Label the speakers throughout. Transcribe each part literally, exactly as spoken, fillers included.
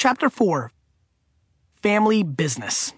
Speaker 1: Chapter four, Family Business.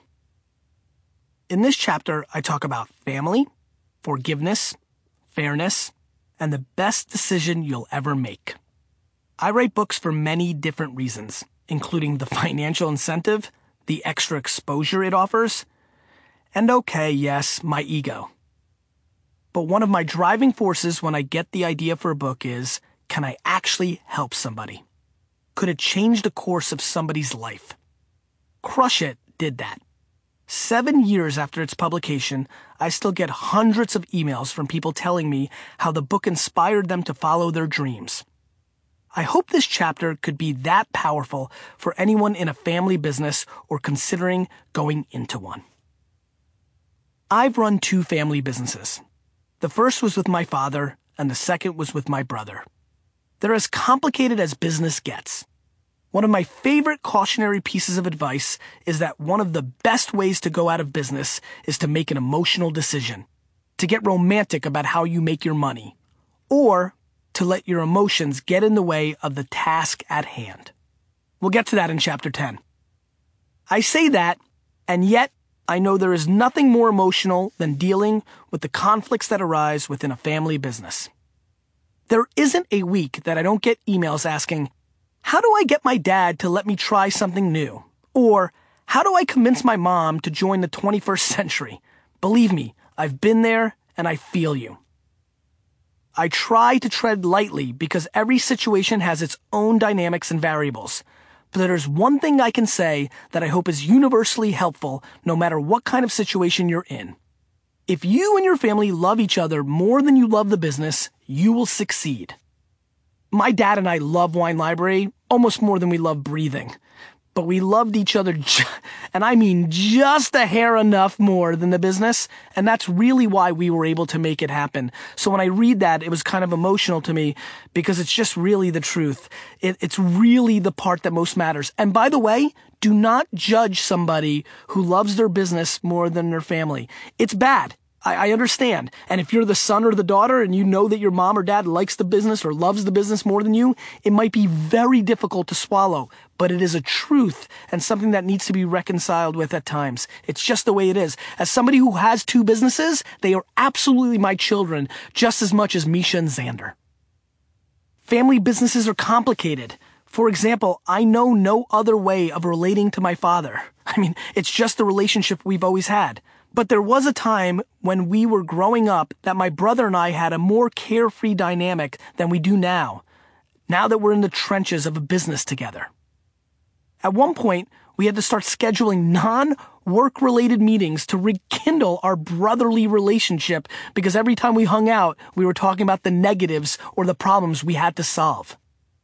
Speaker 1: In this chapter, I talk about family, forgiveness, fairness, and the best decision you'll ever make. I write books for many different reasons, including the financial incentive, the extra exposure it offers, and okay, yes, my ego. But one of my driving forces when I get the idea for a book is, can I actually help somebody? Could it change the course of somebody's life? Crush It did that. Seven years after its publication, I still get hundreds of emails from people telling me how the book inspired them to follow their dreams. I hope this chapter could be that powerful for anyone in a family business or considering going into one. I've run two family businesses. The first was with my father, and the second was with my brother. They're as complicated as business gets. One of my favorite cautionary pieces of advice is that one of the best ways to go out of business is to make an emotional decision, to get romantic about how you make your money, or to let your emotions get in the way of the task at hand. We'll get to that in chapter ten. I say that, and yet I know there is nothing more emotional than dealing with the conflicts that arise within a family business. There isn't a week that I don't get emails asking, how do I get my dad to let me try something new? Or, how do I convince my mom to join the twenty-first century? Believe me, I've been there and I feel you. I try to tread lightly because every situation has its own dynamics and variables. But there's one thing I can say that I hope is universally helpful no matter what kind of situation you're in. If you and your family love each other more than you love the business, you will succeed. My dad and I love Wine Library almost more than we love breathing. But we loved each other, ju- and I mean just a hair enough more than the business, and that's really why we were able to make it happen. So when I read that, it was kind of emotional to me because it's just really the truth. It, it's really the part that most matters. And by the way, do not judge somebody who loves their business more than their family. It's bad. I, I understand. And if you're the son or the daughter and you know that your mom or dad likes the business or loves the business more than you, it might be very difficult to swallow. But it is a truth and something that needs to be reconciled with at times. It's just the way it is. As somebody who has two businesses, they are absolutely my children just as much as Misha and Xander. Family businesses are complicated. For example, I know no other way of relating to my father. I mean, it's just the relationship we've always had. But there was a time when we were growing up that my brother and I had a more carefree dynamic than we do now, now that we're in the trenches of a business together. At one point, we had to start scheduling non-work-related meetings to rekindle our brotherly relationship because every time we hung out, we were talking about the negatives or the problems we had to solve.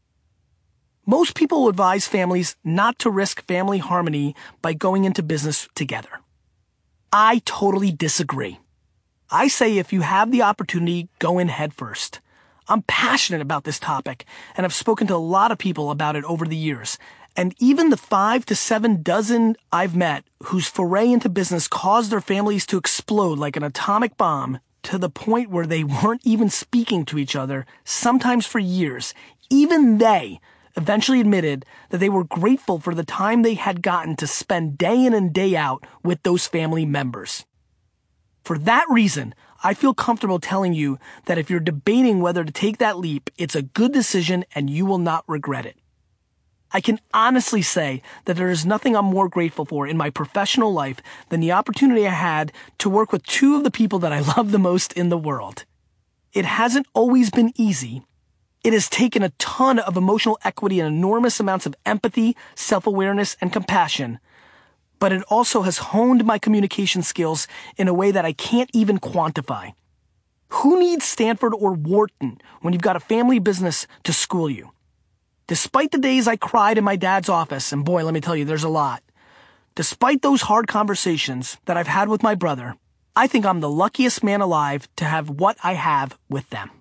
Speaker 1: Most people advise families not to risk family harmony by going into business together. I totally disagree. I say if you have the opportunity, go in head first. I'm passionate about this topic, and I've spoken to a lot of people about it over the years. And even the five to seven dozen I've met whose foray into business caused their families to explode like an atomic bomb to the point where they weren't even speaking to each other, sometimes for years, even they eventually admitted that they were grateful for the time they had gotten to spend day in and day out with those family members. For that reason, I feel comfortable telling you that if you're debating whether to take that leap, it's a good decision and you will not regret it. I can honestly say that there is nothing I'm more grateful for in my professional life than the opportunity I had to work with two of the people that I love the most in the world. It hasn't always been easy. It has taken a ton of emotional equity and enormous amounts of empathy, self-awareness, and compassion. But it also has honed my communication skills in a way that I can't even quantify. Who needs Stanford or Wharton when you've got a family business to school you? Despite the days I cried in my dad's office, and boy, let me tell you, there's a lot. Despite those hard conversations that I've had with my brother, I think I'm the luckiest man alive to have what I have with them.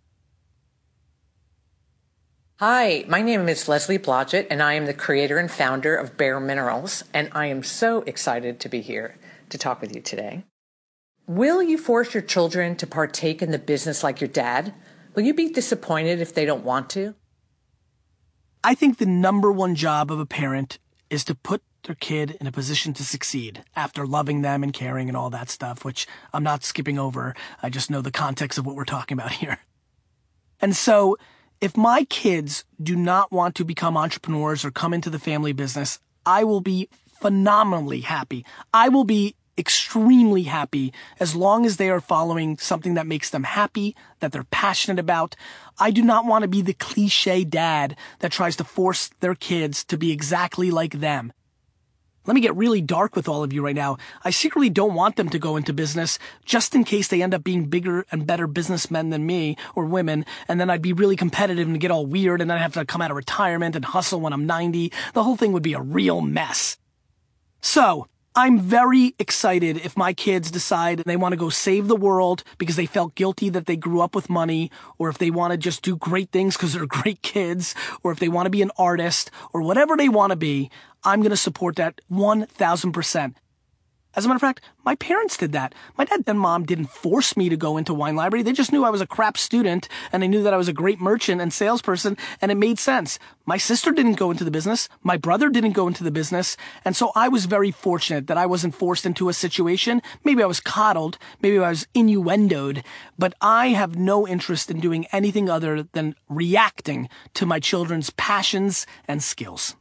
Speaker 2: Hi, my name is Leslie Blodgett, and I am the creator and founder of Bare Minerals, and I am so excited to be here to talk with you today. Will you force your children to partake in the business like your dad? Will you be disappointed if they don't want to?
Speaker 1: I think the number one job of a parent is to put their kid in a position to succeed after loving them and caring and all that stuff, which I'm not skipping over. I just know the context of what we're talking about here. And so if my kids do not want to become entrepreneurs or come into the family business, I will be phenomenally happy. I will be extremely happy as long as they are following something that makes them happy, that they're passionate about. I do not want to be the cliche dad that tries to force their kids to be exactly like them. Let me get really dark with all of you right now. I secretly don't want them to go into business just in case they end up being bigger and better businessmen than me or women, and then I'd be really competitive and get all weird, and then I'd have to come out of retirement and hustle when I'm ninety. The whole thing would be a real mess. So, I'm very excited if my kids decide they want to go save the world because they felt guilty that they grew up with money, or if they want to just do great things because they're great kids, or if they want to be an artist, or whatever they want to be. I'm going to support that one thousand percent. As a matter of fact, my parents did that. My dad and mom didn't force me to go into Wine Library. They just knew I was a crap student, and they knew that I was a great merchant and salesperson, and it made sense. My sister didn't go into the business. My brother didn't go into the business. And so I was very fortunate that I wasn't forced into a situation. Maybe I was coddled. Maybe I was innuendoed. But I have no interest in doing anything other than reacting to my children's passions and skills.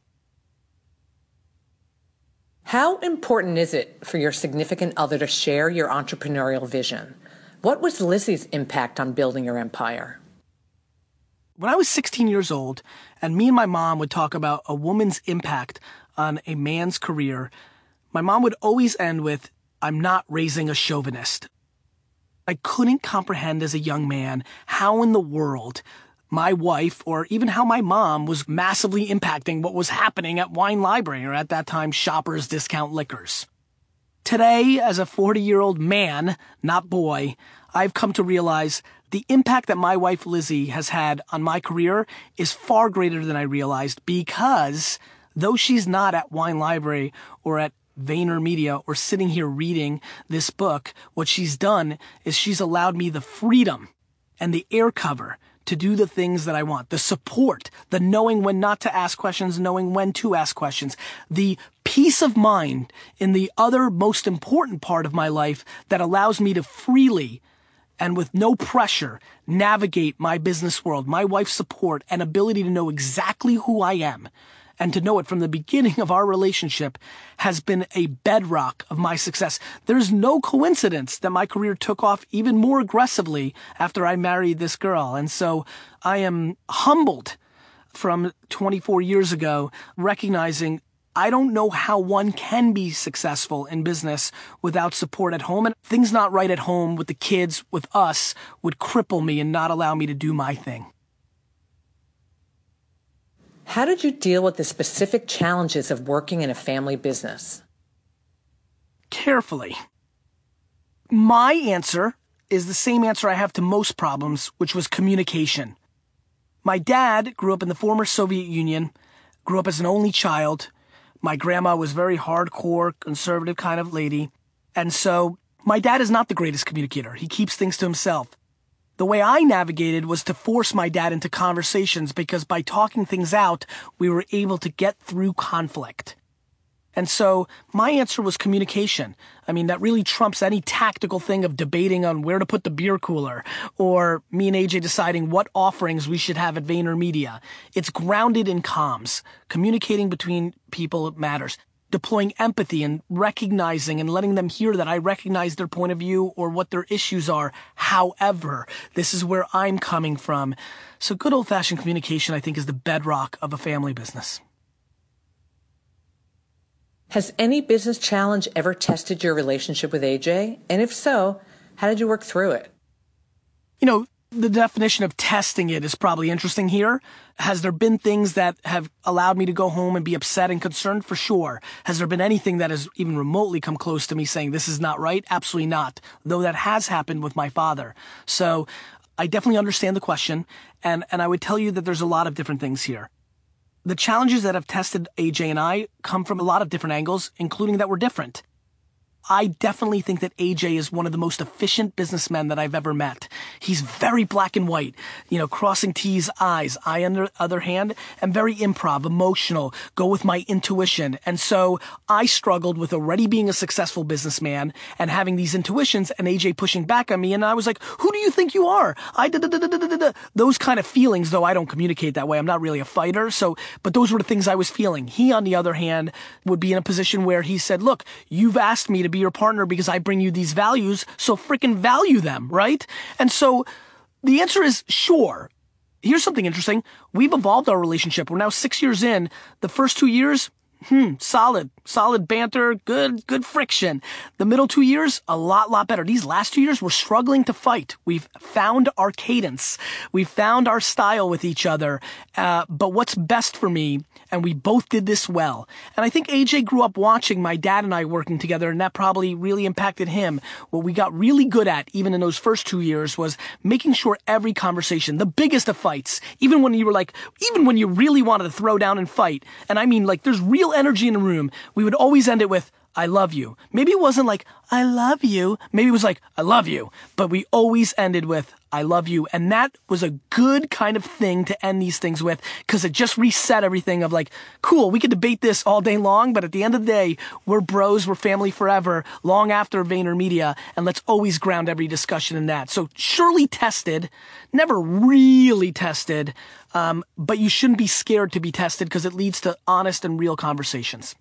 Speaker 2: How important is it for your significant other to share your entrepreneurial vision? What was Lizzie's impact on building your empire?
Speaker 1: When I was sixteen years old, and me and my mom would talk about a woman's impact on a man's career, my mom would always end with, "I'm not raising a chauvinist." I couldn't comprehend as a young man how in the world my wife, or even how my mom, was massively impacting what was happening at Wine Library, or at that time, Shoppers Discount Liquors. Today, as a forty-year-old man, not boy, I've come to realize the impact that my wife Lizzie has had on my career is far greater than I realized, because though she's not at Wine Library or at VaynerMedia or sitting here reading this book, what she's done is she's allowed me the freedom and the air cover to do the things that I want, the support, the knowing when not to ask questions, knowing when to ask questions, the peace of mind in the other most important part of my life that allows me to freely and with no pressure navigate my business world, my wife's support and ability to know exactly who I am and to know it from the beginning of our relationship has been a bedrock of my success. There's no coincidence that my career took off even more aggressively after I married this girl. And so I am humbled from twenty-four years ago, recognizing I don't know how one can be successful in business without support at home. And things not right at home with the kids, with us, would cripple me and not allow me to do my thing.
Speaker 2: How did you deal with the specific challenges of working in a family business?
Speaker 1: Carefully. My answer is the same answer I have to most problems, which was communication. My dad grew up in the former Soviet Union, grew up as an only child. My grandma was very hardcore, conservative kind of lady. And so my dad is not the greatest communicator. He keeps things to himself. The way I navigated was to force my dad into conversations, because by talking things out, we were able to get through conflict. And so my answer was communication. I mean, that really trumps any tactical thing of debating on where to put the beer cooler, or me and A J deciding what offerings we should have at VaynerMedia. It's grounded in comms. Communicating between people matters. Deploying empathy and recognizing and letting them hear that I recognize their point of view or what their issues are. However, this is where I'm coming from. So good old-fashioned communication, I think, is the bedrock of a family business.
Speaker 2: Has any business challenge ever tested your relationship with A J? And if so, how did you work through it?
Speaker 1: You know, the definition of testing it is probably interesting here. Has there been things that have allowed me to go home and be upset and concerned? For sure. Has there been anything that has even remotely come close to me saying this is not right? Absolutely not. Though that has happened with my father. So I definitely understand the question. And, and I would tell you that there's a lot of different things here. The challenges that have tested A J and I come from a lot of different angles, including that we're different. I definitely think that A J is one of the most efficient businessmen that I've ever met. He's very black and white, you know, crossing T's, I's. I, on the other hand, am very improv, emotional, go with my intuition. And so I struggled with already being a successful businessman and having these intuitions and A J pushing back on me. And I was like, who do you think you are? I da da da da da da da. Those kind of feelings, though I don't communicate that way. I'm not really a fighter. So, but those were the things I was feeling. He, on the other hand, would be in a position where he said, look, you've asked me to be your partner because I bring you these values, so freaking value them, right? And so the answer is sure. Here's something interesting. We've evolved our relationship. We're now six years in. The first two years, Hmm, solid, solid banter, good, good friction. The middle two years, a lot, lot better. These last two years, we're struggling to fight. We've found our cadence. We've found our style with each other. Uh, but what's best for me, and we both did this well. And I think A J grew up watching my dad and I working together, and that probably really impacted him. What we got really good at, even in those first two years, was making sure every conversation, the biggest of fights, even when you were like, even when you really wanted to throw down and fight, and I mean like there's real energy in the room, we would always end it with, I love you. Maybe it wasn't like, I love you. Maybe it was like, I love you. But we always ended with, I love you. And that was a good kind of thing to end these things with, because it just reset everything of like, cool, we could debate this all day long, but at the end of the day, we're bros, we're family forever, long after VaynerMedia, and let's always ground every discussion in that. So surely tested, never really tested, um, but you shouldn't be scared to be tested because it leads to honest and real conversations.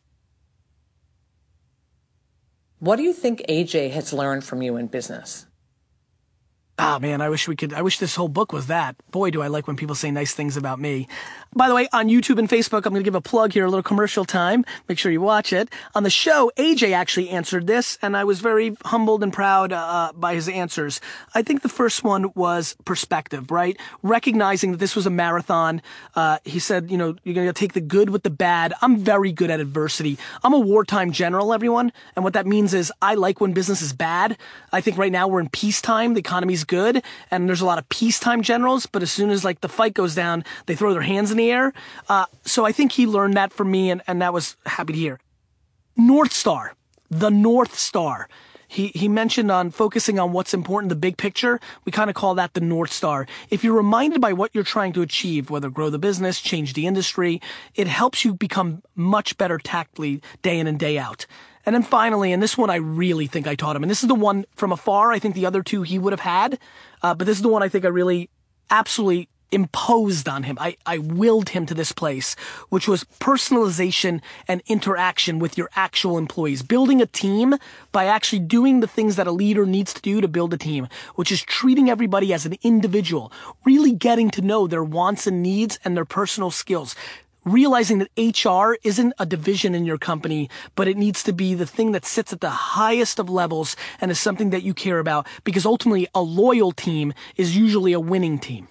Speaker 2: What do you think A J has learned from you in business?
Speaker 1: Ah, man, I wish we could, I wish this whole book was that. Boy, do I like when people say nice things about me. By the way, on YouTube and Facebook, I'm going to give a plug here, a little commercial time. Make sure you watch it. On the show, A J actually answered this, and I was very humbled and proud uh, by his answers. I think the first one was perspective, right? Recognizing that this was a marathon. Uh, he said, you know, you're going to take the good with the bad. I'm very good at adversity. I'm a wartime general, everyone. And what that means is I like when business is bad. I think right now we're in peacetime. The economy's good, and there's a lot of peacetime generals, but as soon as like the fight goes down, they throw their hands in the air. Uh, so I think he learned that from me, and, and that was happy to hear. North Star, the North Star. He, he mentioned on focusing on what's important, the big picture. We kind of call that the North Star. If you're reminded by what you're trying to achieve, whether grow the business, change the industry, it helps you become much better tactfully day in and day out. And then finally, and this one I really think I taught him, and this is the one from afar, I think the other two he would have had, uh, but this is the one I think I really absolutely imposed on him. I, I willed him to this place, which was personalization and interaction with your actual employees. Building a team by actually doing the things that a leader needs to do to build a team, which is treating everybody as an individual, really getting to know their wants and needs and their personal skills. Realizing that H R isn't a division in your company, but it needs to be the thing that sits at the highest of levels and is something that you care about, because ultimately a loyal team is usually a winning team.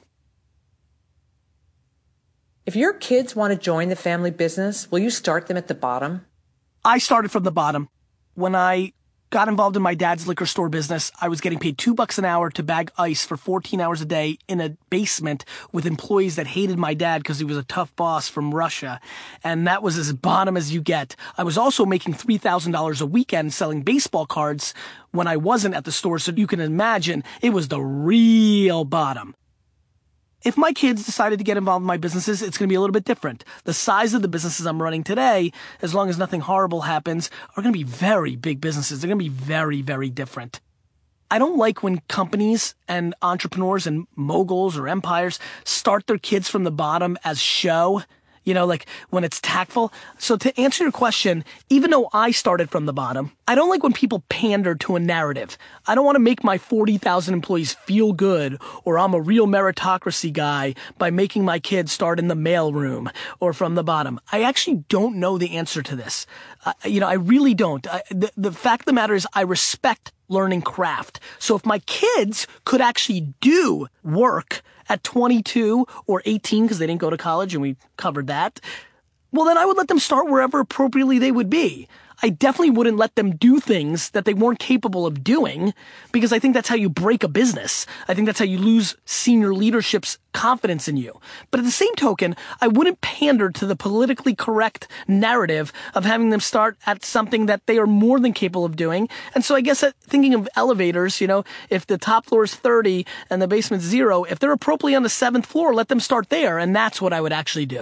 Speaker 2: If your kids want to join the family business, will you start them at the bottom?
Speaker 1: I started from the bottom. When I got involved in my dad's liquor store business, I was getting paid two bucks an hour to bag ice for fourteen hours a day in a basement with employees that hated my dad because he was a tough boss from Russia. And that was as bottom as you get. I was also making three thousand dollars a weekend selling baseball cards when I wasn't at the store. So you can imagine it was the real bottom. If my kids decided to get involved in my businesses, it's going to be a little bit different. The size of the businesses I'm running today, as long as nothing horrible happens, are going to be very big businesses. They're going to be very, very different. I don't like when companies and entrepreneurs and moguls or empires start their kids from the bottom as show, you know, like when it's tactful. So to answer your question, even though I started from the bottom, I don't like when people pander to a narrative. I don't want to make my forty thousand employees feel good, or I'm a real meritocracy guy by making my kids start in the mailroom or from the bottom. I actually don't know the answer to this. Uh, you know, I really don't. I, the, the fact of the matter is I respect learning craft. So if my kids could actually do work at twenty-two or eighteen, because they didn't go to college and we covered that, well, then I would let them start wherever appropriately they would be. I definitely wouldn't let them do things that they weren't capable of doing, because I think that's how you break a business. I think that's how you lose senior leadership's confidence in you. But at the same token, I wouldn't pander to the politically correct narrative of having them start at something that they are more than capable of doing. And so I guess that, thinking of elevators, you know, if the top floor is thirty and the basement's zero, if they're appropriately on the seventh floor, let them start there. And that's what I would actually do.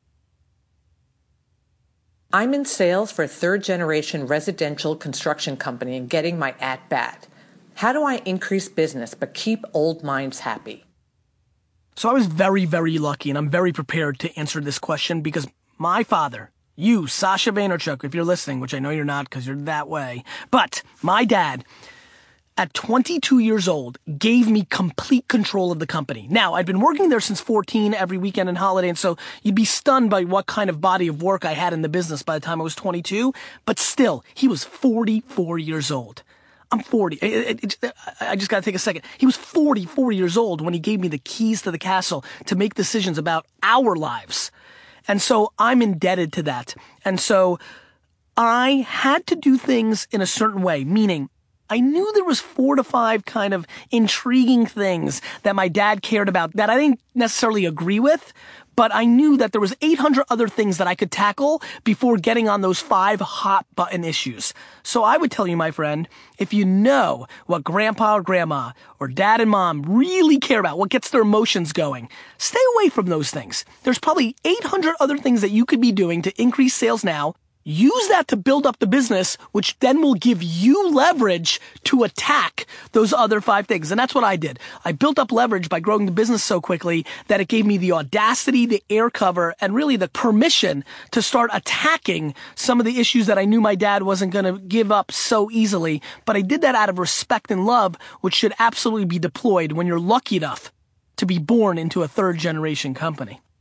Speaker 2: I'm in sales for a third-generation residential construction company and getting my at-bat. How do I increase business but keep old minds happy?
Speaker 1: So I was very, very lucky, and I'm very prepared to answer this question because my father, you, Sasha Vaynerchuk, if you're listening, which I know you're not because you're that way, but my dad, at twenty-two years old, gave me complete control of the company. Now, I'd been working there since fourteen, every weekend and holiday, and so you'd be stunned by what kind of body of work I had in the business by the time I was twenty-two, but still, he was forty-four years old. I'm forty. It, it, it, I just got to take a second. He was forty-four years old when he gave me the keys to the castle to make decisions about our lives. And so I'm indebted to that. And so I had to do things in a certain way, meaning I knew there was four to five kind of intriguing things that my dad cared about that I didn't necessarily agree with, but I knew that there was eight hundred other things that I could tackle before getting on those five hot button issues. So I would tell you, my friend, if you know what grandpa or grandma or dad and mom really care about, what gets their emotions going, stay away from those things. There's probably eight hundred other things that you could be doing to increase sales now. Use that to build up the business, which then will give you leverage to attack those other five things. And that's what I did. I built up leverage by growing the business so quickly that it gave me the audacity, the air cover, and really the permission to start attacking some of the issues that I knew my dad wasn't going to give up so easily. But I did that out of respect and love, which should absolutely be deployed when you're lucky enough to be born into a third generation company.